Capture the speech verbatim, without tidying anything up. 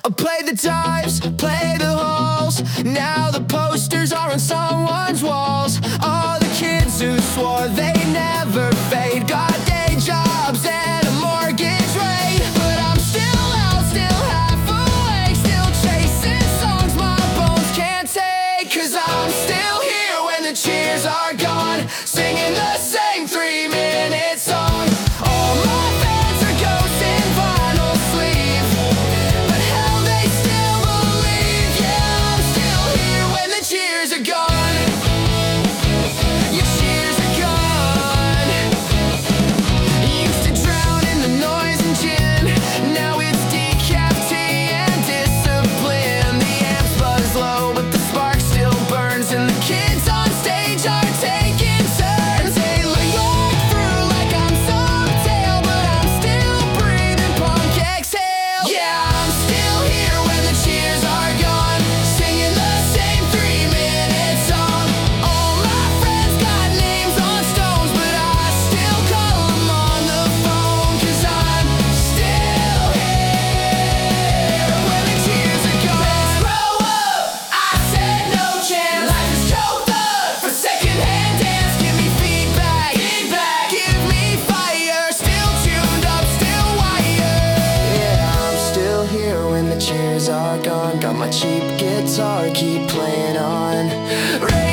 Play the dives, play the halls. Now the posters are on someone's walls. All the kids who swore they'd never fade got day jobs and a mortgage rate. But I'm still out, still half awake, still chasing songs my bones can't take. Cause I'm still here when the cheers are gone, singing the same three-minute song. All my fans are ghosts in vinyl sleeve, but hell, they still believe. Yeah, I'm still here when the cheers are gone. Your cheers are gone. Used to drown in the noise and gin, now it's decaf tea and discipline. The amps buzz low, but the spark still burns, and the kids on stage are taking turns. They look like through like I'm some tale, but I'm still breathing punk exhale. Yeah, I'm still here when the cheers are gone, singing the same three-minute song. All my friends got names on stones, but I still call them on the phone. Cause I'm still here when the cheers are gone. Let's grow up, I said no chance. Life is choked up for secondhand dance. Give me feedback, feedback, give me fire. Still tuned up, still wired. Yeah, I'm still here when the cheers are gone. Got my cheap guitar, keep playing on. Radio